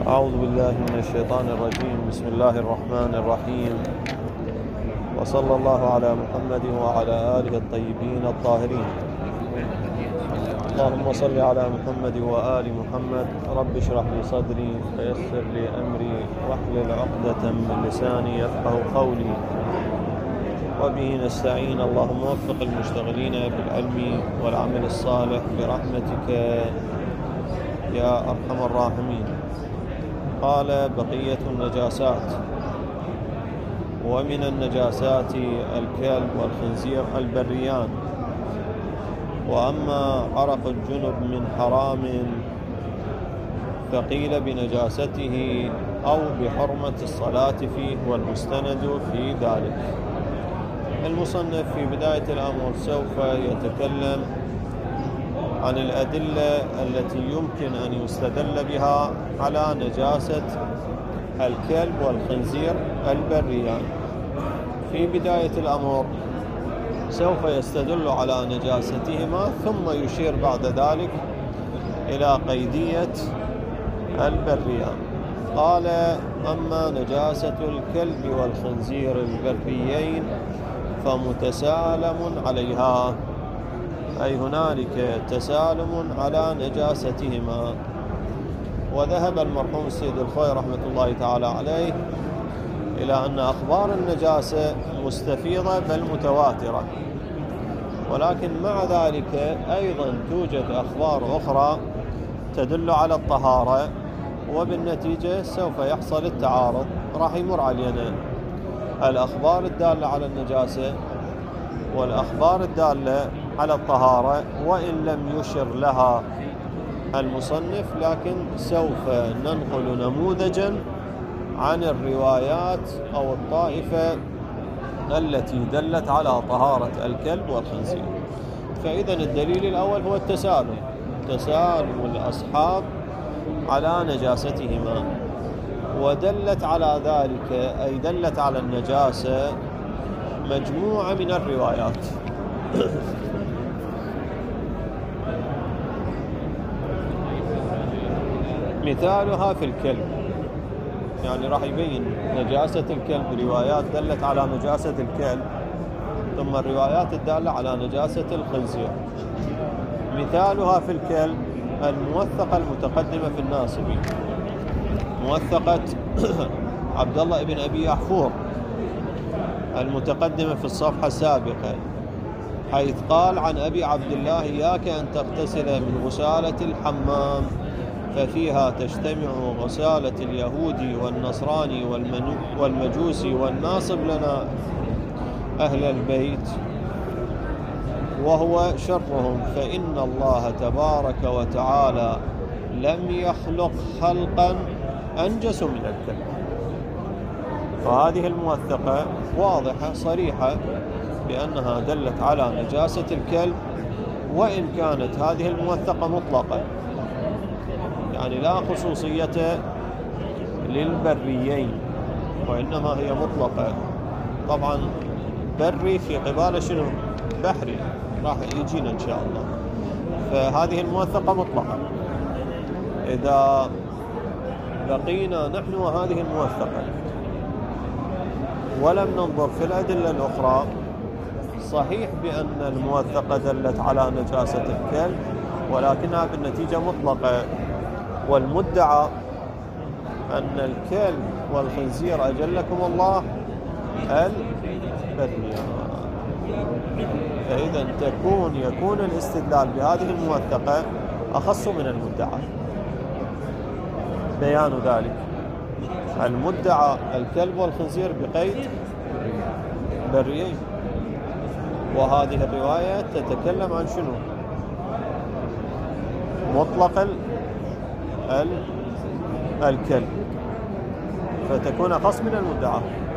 أعوذ بالله من الشيطان الرجيم. بسم الله الرحمن الرحيم، وصلى الله على محمد وعلى آله الطيبين الطاهرين. اللهم صل على محمد وآل محمد. رب اشرح لي صدري ويسر لي أمري واحلل عقدة من لساني يفقه قولي، وبه نستعين. اللهم وفق المشتغلين بالعلم والعمل الصالح برحمتك يا أرحم الراحمين. قال: بقية النجاسات. ومن النجاسات الكلب والخنزير البريان. وأما عرق الجنب من حرام فقيل بنجاسته أو بحرمة الصلاة فيه، والمستند في ذلك. المصنف في بداية الأمر سوف يتكلم عن الأدلة التي يمكن أن يستدل بها على نجاسة الكلب والخنزير البريان. في بداية الأمر سوف يستدل على نجاستهما، ثم يشير بعد ذلك إلى قيدية البريان. قال: أما نجاسة الكلب والخنزير البريين فمتسالم عليها، أي هنالك تسالم على نجاستهما. وذهب المرحوم السيد الخوي رحمة الله تعالى عليه إلى أن أخبار النجاسة مستفيضة بل متواترة، ولكن مع ذلك أيضا توجد أخبار أخرى تدل على الطهارة، وبالنتيجة سوف يحصل التعارض. راح يمر علينا الأخبار الدالة على النجاسة والأخبار الدالة على الطهارة، وإن لم يشر لها المصنف، لكن سوف ننقل نموذجا عن الروايات أو الطائفة التي دلت على طهارة الكلب والخنزير. فإذا الدليل الأول هو التسالم، تسالم الأصحاب على نجاستهما. ودلت على ذلك، أي دلت على النجاسة، مجموعة من الروايات. مثالها في الكلب، يعني راح يبين نجاسة الكلب روايات دلت على نجاسة الكلب، ثم الروايات الدالة على نجاسة الخنزير. مثالها في الكلب الموثقة المتقدمة في الناصبي، موثقة عبد الله بن أبي يحفور المتقدمة في الصفحة السابقة، حيث قال عن أبي عبد الله: إياك أن تغتسل من غسالة الحمام، ففيها تجتمع غسالة اليهودي والنصراني والمجوسي والناصب لنا أهل البيت، وهو شرهم، فإن الله تبارك وتعالى لم يخلق خلقا أنجس من الكلب. فهذه الموثقة واضحة صريحة بأنها دلت على نجاسة الكلب، وإن كانت هذه الموثقة مطلقة، يعني لا خصوصية للبريين، وإنما هي مطلقة. طبعا بري في قبالة شنو؟ بحري، راح يجينا إن شاء الله. فهذه الموثقة مطلقة. إذا بقينا نحن وهذه الموثقة ولم ننظر في الأدلة الأخرى، صحيح بأن الموثقة دلت على نجاسة الكلب، ولكنها بالنتيجة مطلقة. والمدعى أن الكلب والخنزير أجلكم الله البريان. فإذا يكون الاستدلال بهذه الموثقة أخص من المدعى. بيان ذلك: المدعى الكلب والخنزير بقيد بريين، وهذه الرواية تتكلم عن شنو؟ مطلق الكلب، فتكون أخص من المدعى.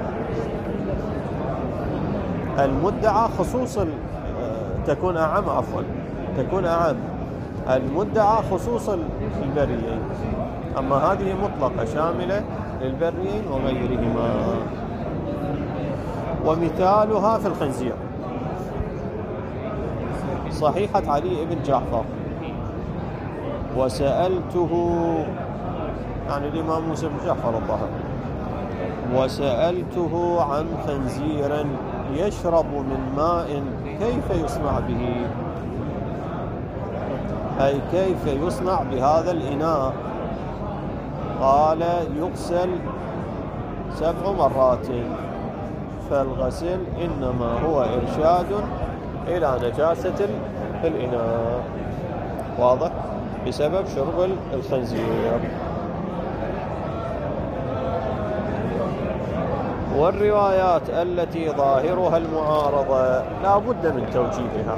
المدعى خصوص تكون أعم، عفوا تكون أعم. المدعى خصوص البريين، أما هذه مطلقة شاملة للبريين وغيرهما. ومثالها في الخنزير صحيحة علي بن جعفر: وسألته يعني الإمام موسى بن جعفر الظهر. وسألته عن خنزير يشرب من ماء كيف يصنع به، أي كيف يصنع بهذا الإناء؟ قال يغسل 7 مرات، فالغسل إنما هو إرشاد إلى نجاسة الإناء، واضح؟ بسبب شرب الخنزير. والروايات التي ظاهرها المعارضة لا بد من توجيهها،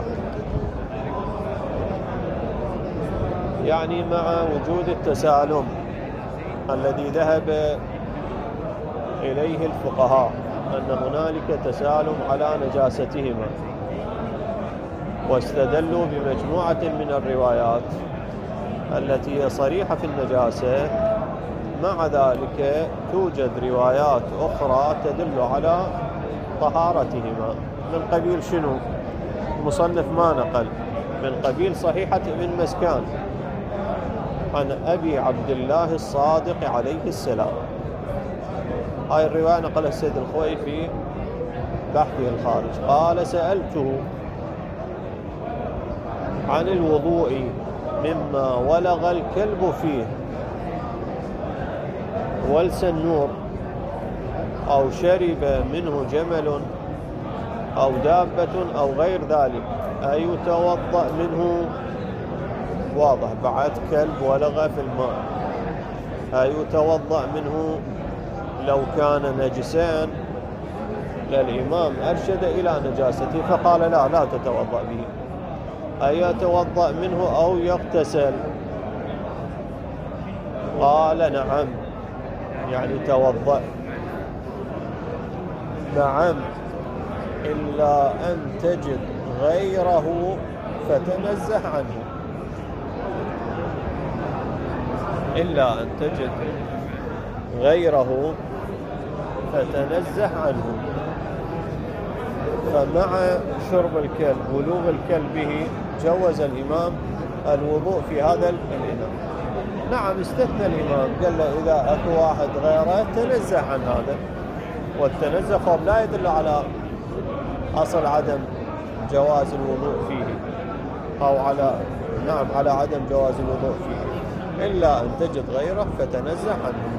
يعني مع وجود التسالم الذي ذهب إليه الفقهاء أن هنالك تسالم على نجاستهما، واستدلوا بمجموعة من الروايات التي هي صريحة في النجاسة. مع ذلك توجد روايات أخرى تدل على طهارتهما. من قبيل شنو؟ المصنف ما نقل، من قبيل صحيحة ابن مسكان عن أبي عبد الله الصادق عليه السلام. هاي الرواية نقلها السيد الخوئي في بحثه الخارج. قال سألته عن الوضوء مما ولغ الكلب فيه والسنور أو شرب منه جمل أو دابة أو غير ذلك، أيتوضأ منه؟ واضح، بعد كلب ولغ في الماء، أيتوضأ منه لو كان نجسان؟ للإمام أرشد إلى نجاسته فقال لا تتوضأ به. أيتوضأ منه أو يغتسل؟ قال نعم، يعني توضأ. نعم، إلا أن تجد غيره فتنزه عنه، إلا أن تجد غيره فتنزه عنه. فمع شرب الكلب ولوغ الكلب به جوز الإمام الوضوء في هذا الإناء. نعم، استثنى الإمام، قال له إذا أكو واحد غيره تنزه عن هذا، والتنزه لا يدل على أصل عدم جواز الوضوء فيه، أو على عدم جواز الوضوء فيه، إلا أن تجد غيره فتنزه عنه.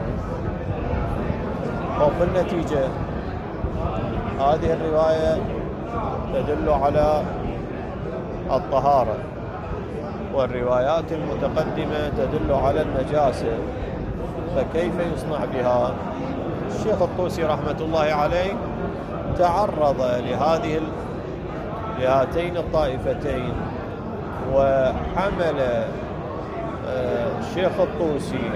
وبالنتيجة هذه الرواية تدل على الطهارة، والروايات المتقدمة تدل على النجاسة، فكيف يصنع بها؟ الشيخ الطوسي رحمة الله عليه تعرض لهاتين الطائفتين، وحمل الشيخ الطوسي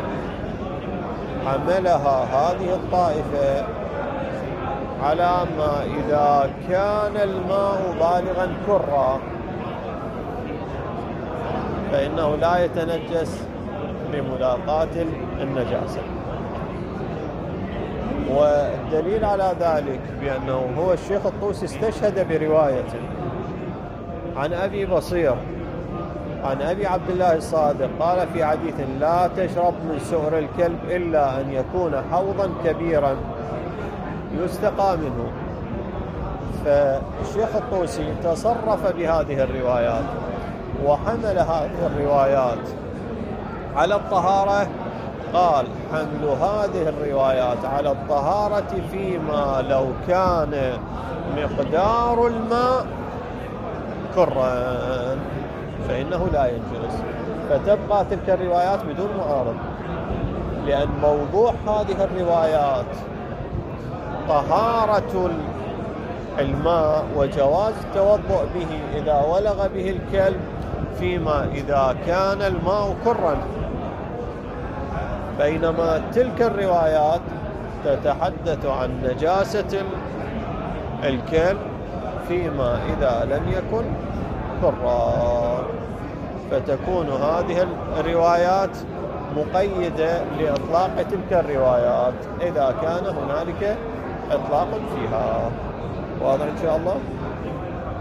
حملها هذه الطائفة على ما إذا كان الماء بالغا كرا فإنه لا يتنجس بملاقاة النجاسة. والدليل على ذلك بأنه هو الشيخ الطوسي استشهد برواية عن أبي بصير عن أبي عبد الله الصادق قال في حديث: لا تشرب من سؤر الكلب إلا أن يكون حوضا كبيرا يستقى منه. فالشيخ الطوسي تصرف بهذه الروايات وحمل هذه الروايات على الطهارة. قال: حمل هذه الروايات على الطهارة فيما لو كان مقدار الماء كرا فإنه لا ينجلس، فتبقى تلك الروايات بدون معارض، لأن موضوع هذه الروايات طهارة الماء وجواز التوضؤ به إذا ولغ به الكلب فيما إذا كان الماء كرا، بينما تلك الروايات تتحدث عن نجاسة الكلب فيما إذا لم يكن كرا، فتكون هذه الروايات مقيدة لإطلاق تلك الروايات إذا كان هنالك إطلاق فيها. واضح إن شاء الله؟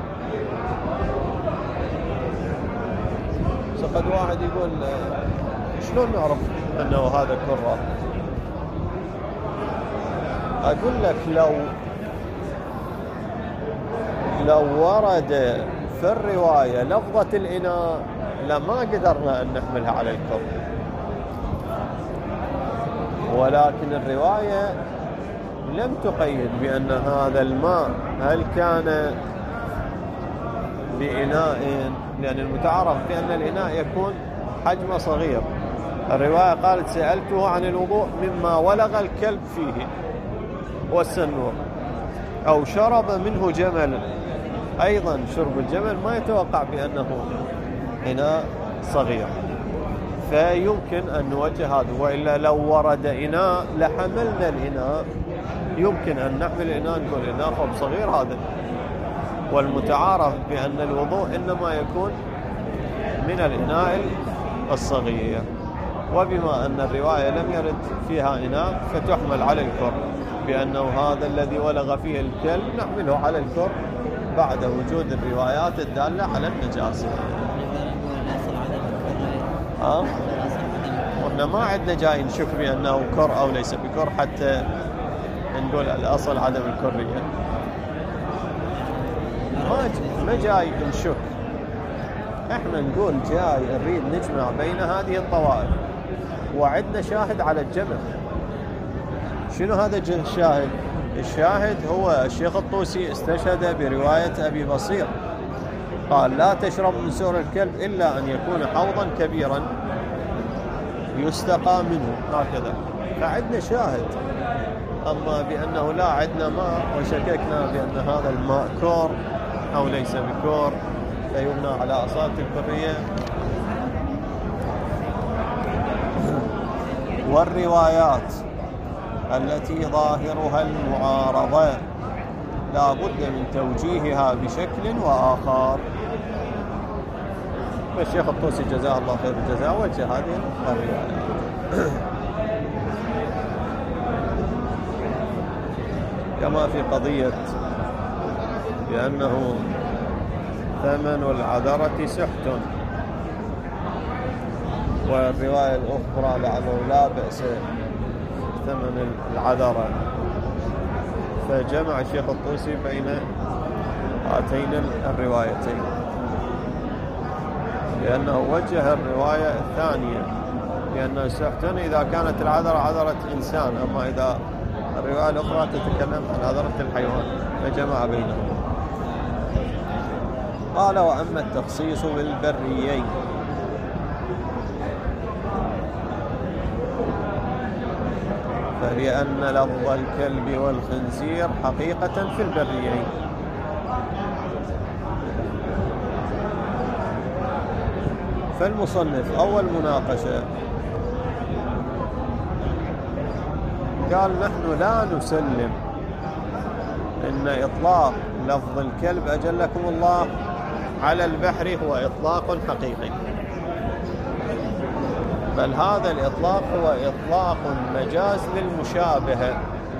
قد واحد يقول شلون نعرف أنه هذا كرة؟ أقول لك لو ورد في الرواية لفظة الإناء لما قدرنا أن نحملها على الكرة، ولكن الرواية لم تقيد بأن هذا الماء هل كان بإناء، لأن المتعارف بأن الإناء يكون حجمه صغير. الرواية قالت سألته عن الوضوء مما ولغ الكلب فيه والسنور أو شرب منه جمل. أيضا شرب الجمل ما يتوقع بأنه إناء صغير، فيمكن أن نوجه هذا. وإلا لو ورد إناء لحملنا الإناء، يمكن أن نحمل الإناء نقول إناء خب صغير هذا. والمتعارف بأن الوضوء إنما يكون من الإناء الصغير، وبما أن الرواية لم يرد فيها إناء فتحمل على الكر بأنه هذا الذي ولغ فيه الكلب نحمله على الكر بعد وجود الروايات الدالة على النجاسة. وإحنا ما عندنا جاي نشك بأنه كر أو ليس بكر حتى نقول الأصل عدم الكرية، ما جاي نشك. احنا نقول جاي نريد نجمع بين هذه الطوائف، وعندنا شاهد على الجمع. شنو هذا الشاهد؟ الشاهد هو الشيخ الطوسي استشهد برواية أبي بصير، قال لا تشرب من سور الكلب إلا أن يكون حوضا كبيرا يستقى منه هكذا، فعندنا شاهد. أما بأنه لا عندنا ماء وشككنا بأن هذا الماء كور أو ليس بكور فيبنى على أصالة الكرية. والروايات التي ظاهرها المعارضة لا بد من توجيهها بشكل وآخر. فالشيخ الطوسي جزاه الله خير الجزاء وجه هذه الروايات. كما في قضية بأنه ثمن العذرة سحت، والرواية الأخرى لعله لا بأس ثمن العذرة، فجمع الشيخ الطوسي بين هاتين الروايتين، لأنه وجه الرواية الثانية لأن سحت إذا كانت العذرة عذرة إنسان، أما إذا الرواية الأخرى تتكلم عن عذرة الحيوان، فجمع بينهم. قال وأما التخصيص بالبريين فلأن لفظ الكلب والخنزير حقيقة في البريين، فالمصنف أول مناقشة قال نحن لا نسلم إن إطلاق لفظ الكلب أجلكم الله على البحر هو إطلاق حقيقي، بل هذا الإطلاق هو إطلاق مجاز للمشابهة.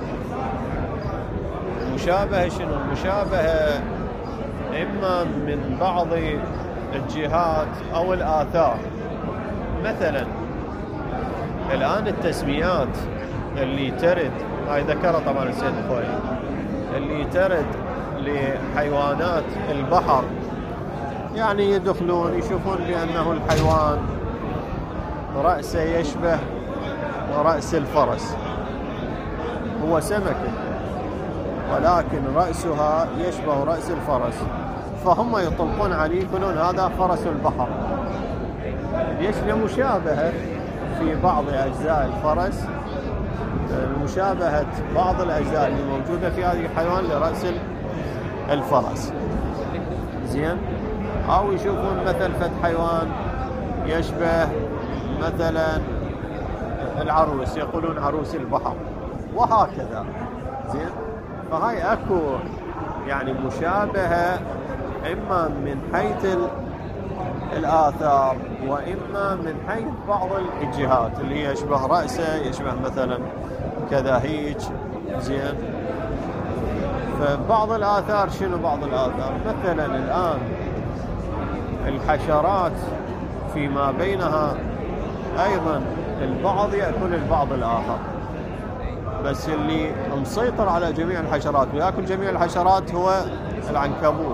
المشابهة شنو؟ المشابهة إما من بعض الجهات أو الآثار. مثلا الآن التسميات اللي ترد، هاي ذكرها طبعا السيد الخوي، اللي ترد لحيوانات البحر، يعني يدخلون يشوفون بأنه الحيوان رأسه يشبه رأس الفرس، هو سمكة ولكن رأسها يشبه رأس الفرس، فهم يطلقون عليه يقولون هذا فرس البحر. ليش؟ لمشابهة في بعض أجزاء الفرس، مشابهة بعض الأجزاء اللي موجودة في هذه الحيوان لرأس الفرس. زين؟ أو يشوفون مثل فد حيوان يشبه مثلا العروس، يقولون عروس البحر، وهكذا. زين؟ فهاي أكو يعني مشابهة إما من حيث الآثار وإما من حيث بعض الجهات اللي يشبه رأسه، يشبه مثلا كذا هيك. زين؟ فبعض الآثار شنو بعض الآثار؟ مثلا الآن الحشرات فيما بينها أيضا البعض يأكل البعض الآخر، بس اللي مسيطر على جميع الحشرات ويأكل جميع الحشرات هو العنكبوت.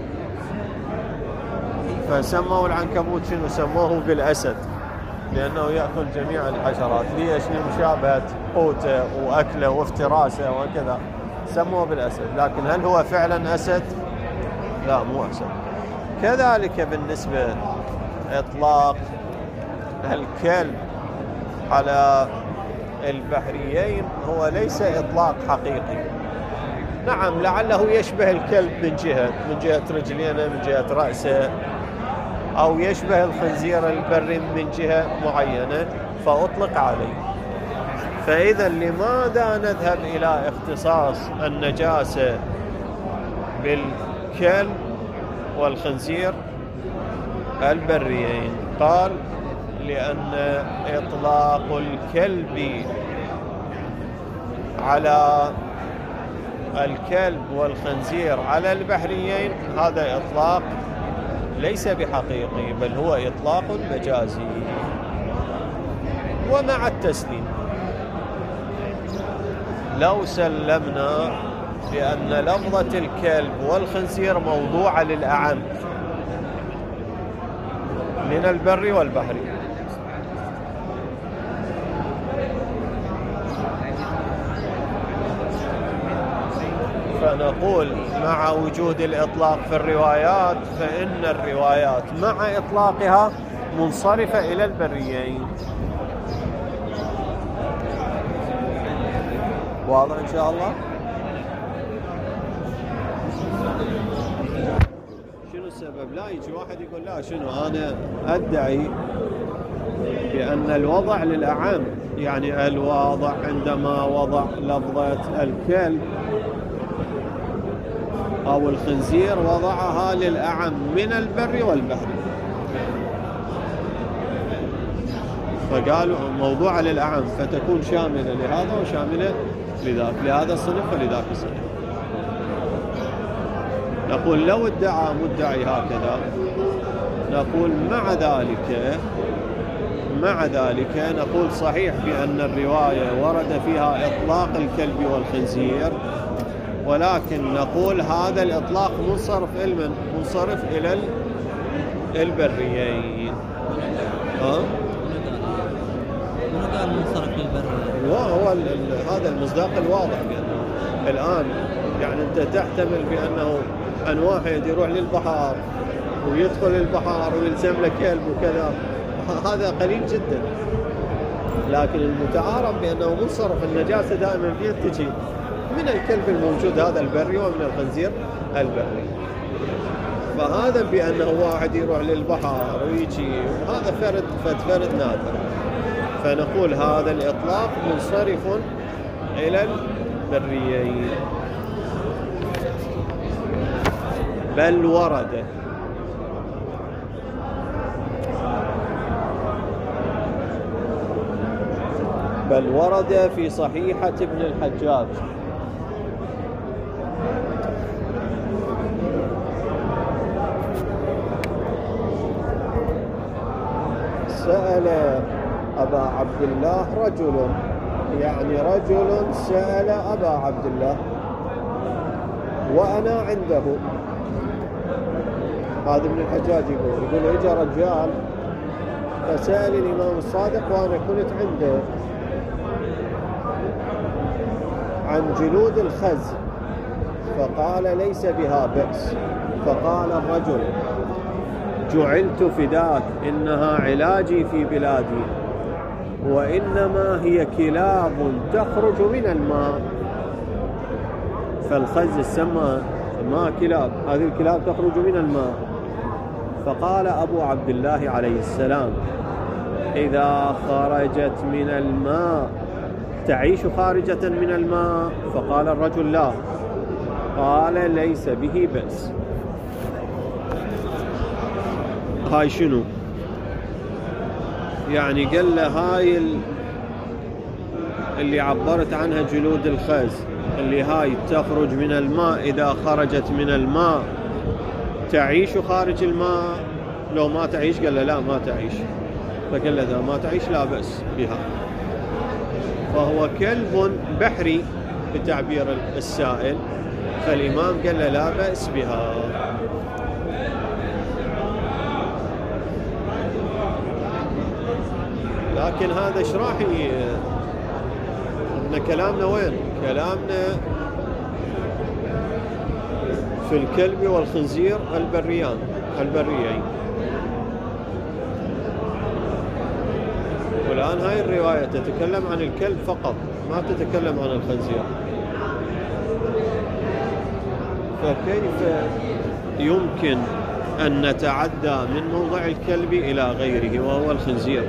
فسموا العنكبوت شنو؟ سموه بالأسد، لأنه يأكل جميع الحشرات. ليش؟ لمشابهة قوته وأكله وافتراسه وكذا سموه بالأسد. لكن هل هو فعلا أسد؟ لا، مو أسد. كذلك بالنسبة إطلاق الكلب على البحريين هو ليس إطلاق حقيقي. نعم، لعله يشبه الكلب من جهة رجلينه، من جهة رأسه، أو يشبه الخنزير البري من جهة معينة فأطلق عليه. فإذا لماذا نذهب إلى اختصاص النجاسة بالكلب والخنزير البريين؟ قال لأن إطلاق الكلب على الكلب والخنزير على البحريين هذا إطلاق ليس بحقيقي، بل هو إطلاق مجازي. ومع التسليم لو سلمنا بأن لفظة الكلب والخنزير موضوعة للأعم من البر والبحر، فنقول مع وجود الإطلاق في الروايات فإن الروايات مع إطلاقها منصرفة إلى البريين. واضح إن شاء الله؟ شنو السبب؟ لا يجي واحد يقول لا شنو، أنا أدعي بأن الوضع للأعم، يعني الواضع عندما وضع لفظة الكلب أو الخنزير وضعها للأعم من البر والبحر، فقالوا موضوع للأعم فتكون شاملة لهذا وشاملة لذاك، لهذا الصنف ولذاك الصنف. نقول لو ادعى مدعي هكذا نقول مع ذلك نقول صحيح بأن الرواية ورد فيها إطلاق الكلب والخنزير، ولكن نقول هذا الإطلاق منصرف إلى البريين. من قال منصرف للبريين؟ هو هذا المصداق الواضح. الآن يعني أنت تحتمل بأنه أن واحد يروح للبحر ويدخل البحر ويلزم له كلب وكذا، هذا قليل جدا. لكن المتعارف بأنه منصرف النجاسة دائما تجي من الكلب الموجود هذا البري ومن الخنزير البري. فهذا بأنه واحد يروح للبحر ويجي، هذا فرد نادر، فنقول هذا الإطلاق منصرف إلى البريين. بل ورد في صحيحة ابن الحجاج سأل أبا عبد الله رجل، يعني رجل سأل أبا عبد الله وأنا عنده. هذا ابن الحجاج يقول إجا رجال فسأل الإمام الصادق وأنا كنت عنده عن جلود الخز، فقال ليس بها بأس. فقال الرجل جعلت فداك، إنها علاجي في بلادي، وإنما هي كلاب تخرج من الماء. فالخز السماء ما كلاب، هذه الكلاب تخرج من الماء. فقال أبو عبد الله عليه السلام إذا خرجت من الماء تعيش خارجة من الماء؟ فقال الرجل لا. قال ليس به بأس. هاي شنو يعني؟ قال له هاي اللي عبرت عنها جلود الخز، اللي هاي تخرج من الماء، إذا خرجت من الماء تعيش خارج الماء؟ لو ما تعيش؟ قال له لا ما تعيش. فقال له إذا ما تعيش لا بأس بها. فهو كلب بحري بتعبير السائل، فالإمام قال له لا بأس بها. لكن هذا ايش راح ان كلامنا وين؟ كلامنا في الكلب والخنزير البريين. والآن هاي الرواية تتكلم عن الكلب فقط، ما تتكلم عن الخنزير. فكيف يمكن أن نتعدى من موضع الكلب إلى غيره وهو الخنزير؟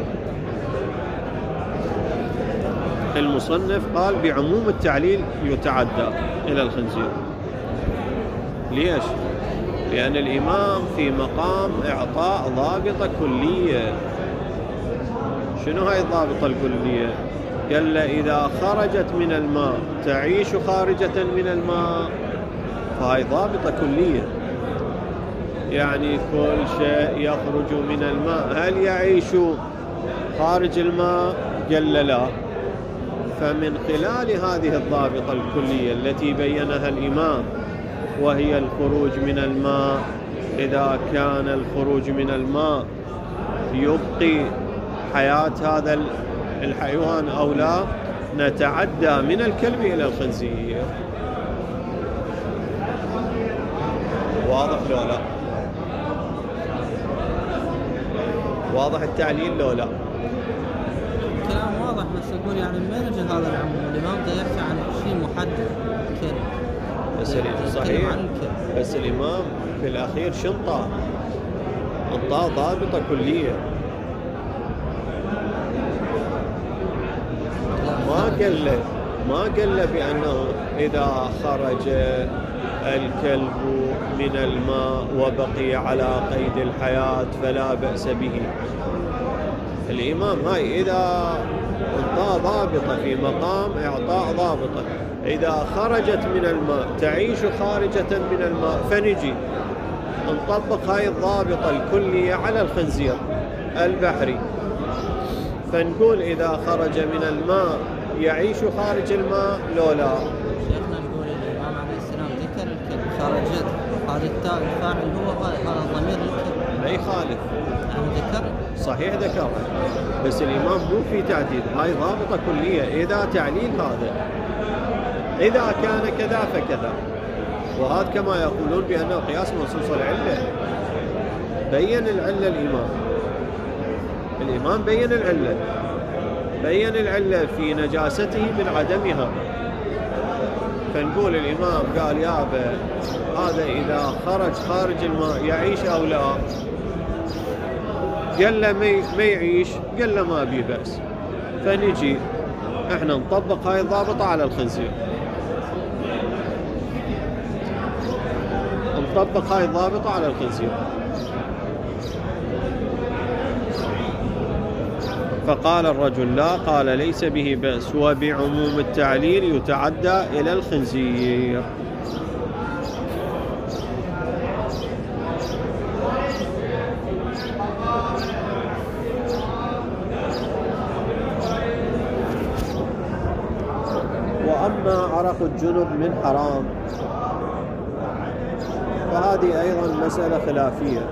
المصنف قال بعموم التعليل يتعدى إلى الخنزير. ليش؟ لأن الإمام في مقام إعطاء ضابطة كلية. شنو هاي الضابطة الكلية؟ قال له إذا خرجت من الماء تعيش خارجة من الماء، فهاي ضابطة كلية، يعني كل شيء يخرج من الماء هل يعيش خارج الماء؟ قال له لا. فمن خلال هذه الضابطة الكلية التي بينها الإمام وهي الخروج من الماء، إذا كان الخروج من الماء يبقي حياة هذا الحيوان أو لا، نتعدى من الكلب إلى الخنزير. واضح لو لا؟ واضح التعليل لو لا؟ كلام واضح، بس أقول يعني من أجل هذا العموم الإمام ده يحكي عن شيء محدد كلب. بس صحيح، بس الإمام في الأخير شنطة انطاه ضابطة كلية، ما قال له بأنه إذا خرج الكلب من الماء وبقي على قيد الحياة فلا بأس به. الإمام هاي إذا انطاه ضابطة في مقام إعطاء ضابطة، إذا خرجت من الماء تعيش خارجة من الماء، فنجي نطبق هاي الضابطة الكلية على الخنزير البحري، فنقول إذا خرج من الماء يعيش خارج الماء لو لا؟ شيخنا نقول الإمام عليه السلام ذكر الكلب خرجت، هذا التاء الفاعل هو هذا الضمير الكلب، ما يخالف يعني ذكر صحيح ذكرها، بس الإمام مو في تعديل، هاي ضابطة كلية. إذا تعليل هذا إذا كان كذا فكذا، وهذا كما يقولون بأنه قياس منصوص العلة. بين العلة الإمام بين العلة في نجاسته من عدمها. فنقول الإمام قال يابا هذا إذا خارج الماء يعيش أو لا؟ قال له ما يعيش، قال له ما بيه بأس. فنجي احنا نطبق هاي الضابطة على الخنزير، نطبق هاي الضابطة على الخنزير. فقال الرجل لا، قال ليس به بأس، وبعموم التعليل يتعدى إلى الخنزير. وأما عرق الجنب من حرام فهذه أيضا مسألة خلافية.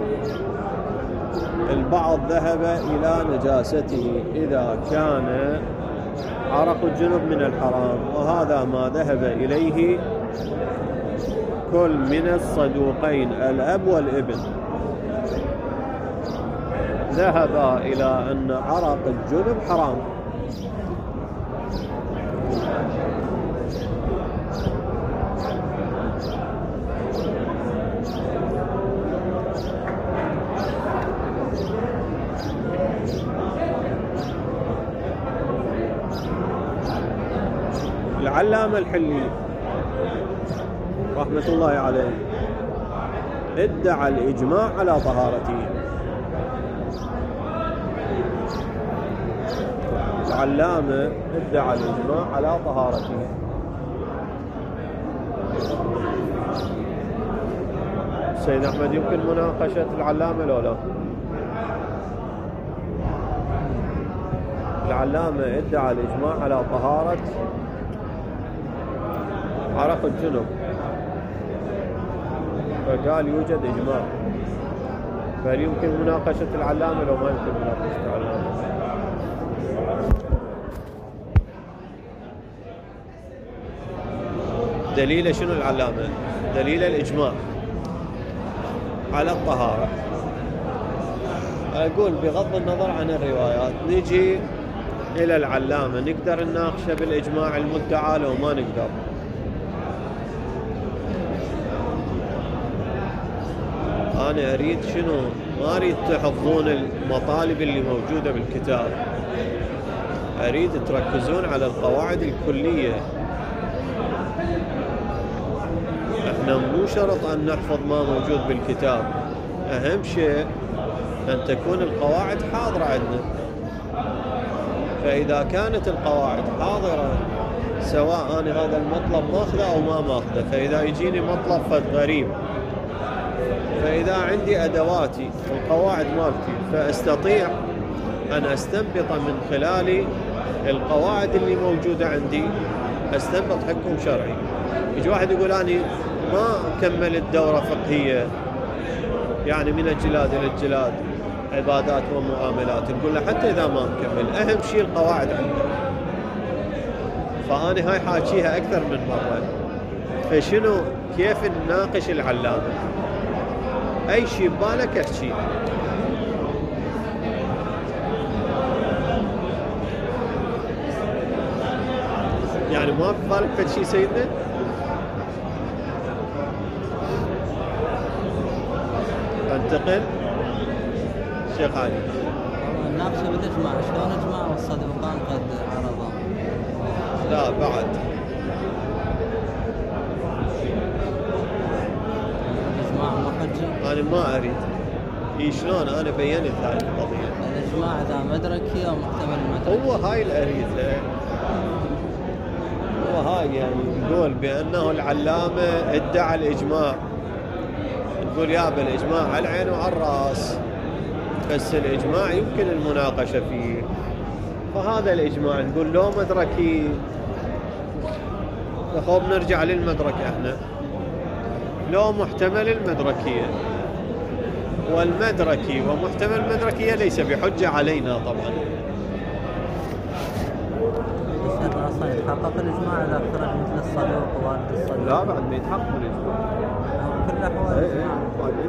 البعض ذهب إلى نجاسته إذا كان عرق الجنب من الحرام، وهذا ما ذهب إليه كل من الصدوقين الأب والابن، ذهب إلى أن عرق الجنب حرام. العلامة الحلي رحمة الله عليه ادعى الإجماع على طهارته. العلامة ادعى الإجماع على طهارته. سيد أحمد يمكن مناقشة العلامة لو لا؟ العلامة ادعى الإجماع على طهارة عرق الجنب، فقال يوجد إجماع، فهل يمكن مناقشة العلامة لو ما يمكن مناقشة العلامة؟ دليل شنو العلامة؟ دليل الإجماع على الطهارة. أقول بغض النظر عن الروايات نجي إلى العلامة، نقدر نناقشه بالإجماع المدعى لو ما نقدر؟ أنا أريد شنو؟ ما أريد تحفظون المطالب اللي موجودة بالكتاب، أريد تركزون على القواعد الكلية. احنا مو شرط أن نحفظ ما موجود بالكتاب، أهم شيء أن تكون القواعد حاضرة عندنا. فإذا كانت القواعد حاضرة، سواء أنا هذا المطلب ماخذه أو ما ماخذه، فإذا يجيني مطلب فد غريب، فإذا عندي أدواتي والقواعد مالتي فأستطيع أن أستنبط من خلال القواعد اللي موجودة عندي، أستنبط حكم شرعي. يجي واحد يقول أنا ما كملت دورة فقهية، يعني من الجلاد إلى الجلاد عبادات ومعاملات، نقول له حتى إذا ما مكمل أهم شيء القواعد عندك. فأنا هاي حاكيها أكثر من مرة. فشنو كيف نناقش العلامة؟ أي شيء ببالك احكي. يعني ما ببالك فد شيء سيدنا؟ انتقل شيخ علي. نناقشه بالإجماع، شلون إجماع والصدوقان قد عرضا؟ لا بعد الإجماع مو حجة؟ أنا ما أريد. شلون أنا بينت هاي القضية؟ الإجماع إذا مدركي أو محتمل المدرك. هو هاي الأريد، هو هاي يعني نقول بأنه العلامة ادعى الإجماع، نقول يابا الإجماع على العين وعلى الرأس، بس الإجماع يمكن المناقشة فيه. فهذا الإجماع نقول لو مدركي، فخوب نرجع للمدرك احنا، لو محتمل المدركية، والمدركي ومحتمل المدركية ليس بحجة علينا طبعا. الشيخ أصلا يتحقق الإجماع إذا خرج مثل الصدوق ووالد الصدوق؟ لا بعد ما يتحقق الإجماع كل الأحوال الإجماع.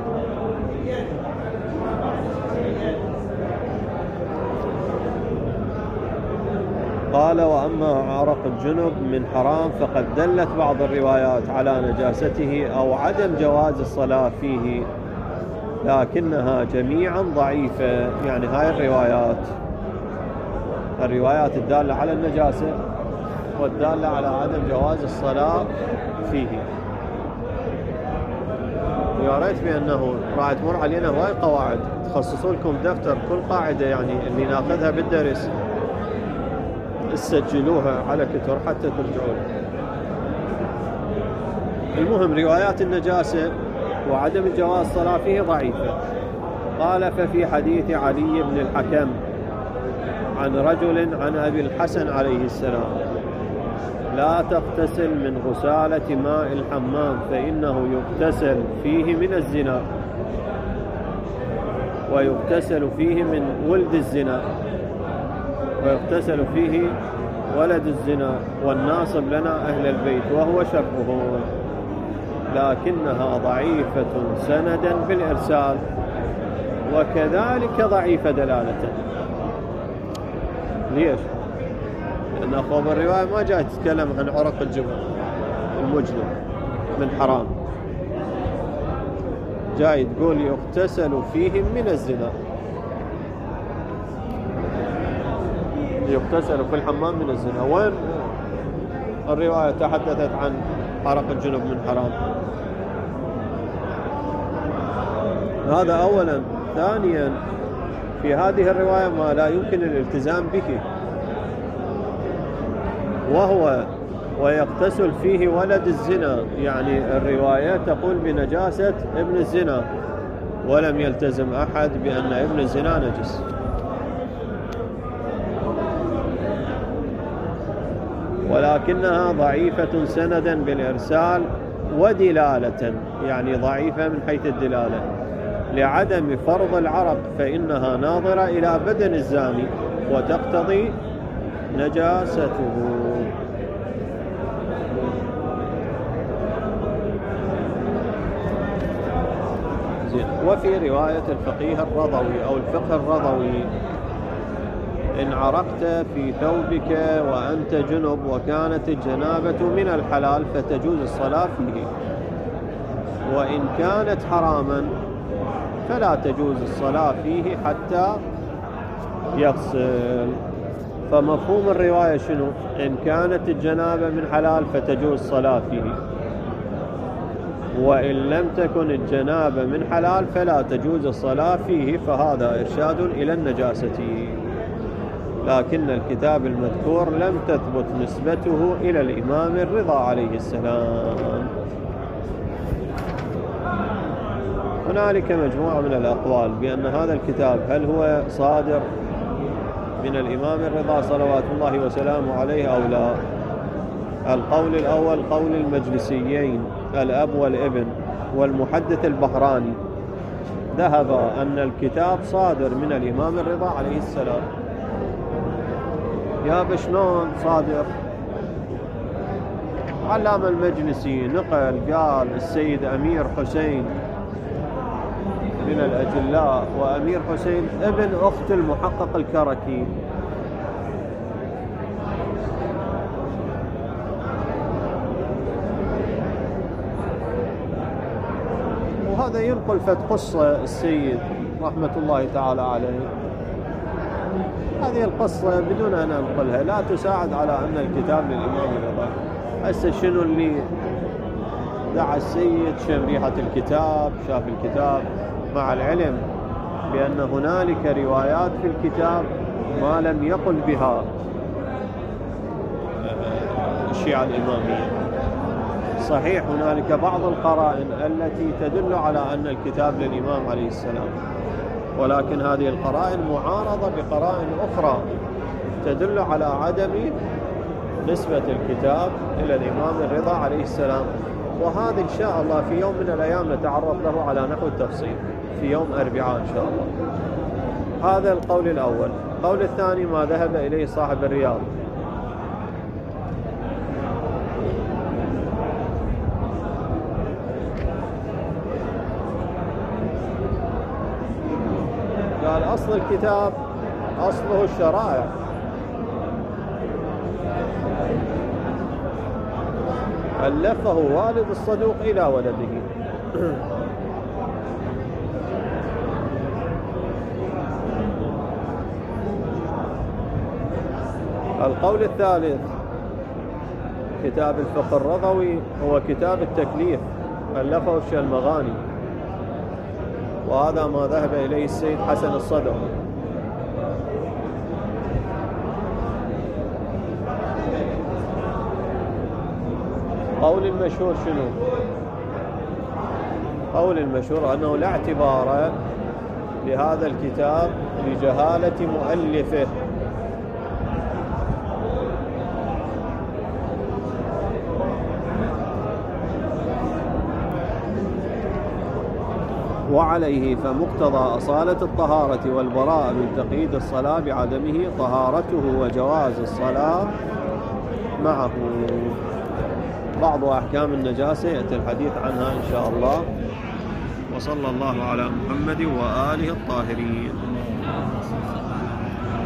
قال وأما عرق الجنب من حرام فقد دلت بعض الروايات على نجاسته أو عدم جواز الصلاة فيه، لكنها جميعا ضعيفة. يعني هاي الروايات الدالة على النجاسة والدالة على عدم جواز الصلاة فيه. ويا ريت بأنه راح تمر علينا هواي قواعد، تخصصوا لكم دفتر كل قاعدة يعني اللي ناخذها بالدرس تسجلوها على كتر حتى ترجعوا. المهم روايات النجاسة وعدم جواز الصلاة فيه ضعيفة. قال ففي حديث علي بن الحكم عن رجل عن أبي الحسن عليه السلام: لا تغتسل من غسالة ماء الحمام فإنه يغتسل فيه من الزنا، ويغتسل فيه من ولد الزنا، ويغتسل فيه ولد الزنا، والناصب لنا أهل البيت وهو شرعه، لكنها ضعيفة سندا بالإرسال وكذلك ضعيفة دلالة. ليش؟ لأن أخوة الرواية ما جاء تتكلم عن عرق الجبن المجنب من حرام، جاي تقول يغتسل فيهم من الزنا، يغتسل في الحمام من الزنا. وين الرواية تحدثت عن عرق الجنب من حرام؟ هذا أولا. ثانيا في هذه الرواية ما لا يمكن الالتزام به، وهو ويغتسل فيه ولد الزنا، يعني الرواية تقول بنجاسة ابن الزنا، ولم يلتزم أحد بأن ابن الزنا نجس. لكنها ضعيفة سندا بالإرسال ودلالة، يعني ضعيفة من حيث الدلالة، لعدم فرض العرق، فإنها ناظرة إلى بدن الزاني وتقتضي نجاسته. وفي رواية الفقيه الرضوي أو الفقه الرضوي: إن عرقت في ثوبك وأنت جنب وكانت الجنابة من الحلال فتجوز الصلاة فيه، وإن كانت حراما فلا تجوز الصلاة فيه حتى يغسل. فمفهوم الرواية شنو؟ إن كانت الجنابة من حلال فتجوز الصلاة فيه، وإن لم تكن الجنابة من حلال فلا تجوز الصلاة فيه، فهذا إرشاد إلى النجاسة. لكن الكتاب المذكور لم تثبت نسبته إلى الإمام الرضا عليه السلام. هنالك مجموعة من الأقوال بأن هذا الكتاب هل هو صادر من الإمام الرضا صلوات الله وسلامه عليه أو لا. القول الأول قول المجلسيين الأب والابن والمحدث البهراني، ذهب أن الكتاب صادر من الإمام الرضا عليه السلام. يا بشلون صادر؟ علامة المجلسي نقل قال السيد أمير حسين من الأجلاء، وأمير حسين ابن أخت المحقق الكركي، وهذا ينقل قصة السيد رحمة الله تعالى عليه. هذه القصة بدون أن أنقلها لا تساعد على أن الكتاب للإمام الرضا. هسه شنو اللي دعا السيد؟ شم ريحة الكتاب، شاف الكتاب، مع العلم بأن هنالك روايات في الكتاب ما لم يقل بها الشيعة الإمامية. صحيح هنالك بعض القرائن التي تدل على أن الكتاب للإمام عليه السلام، ولكن هذه القرائن معارضة بقرائن أخرى تدل على عدم نسبة الكتاب إلى الإمام الرضا عليه السلام. وهذا إن شاء الله في يوم من الأيام نتعرض له على نحو التفصيل في يوم أربعاء إن شاء الله. هذا القول الأول. القول الثاني ما ذهب إليه صاحب الرياض، قال أصل الكتاب أصله الشرائع، ألفه والد الصدوق إلى ولده. القول الثالث كتاب الفقه الرضوي هو كتاب التكليف، ألفه الشلمغاني، وهذا ما ذهب إليه السيد حسن الصدر. قول المشهور شنو؟ قول المشهور أنه لا اعتبار لهذا الكتاب لجهالة مؤلفه، وعليه فمقتضى أصالة الطهارة والبراءة من تقييد الصلاة بعدمه طهارته وجواز الصلاة معه. بعض أحكام النجاسة يأتي الحديث عنها إن شاء الله. وصلى الله على محمد وآله الطاهرين.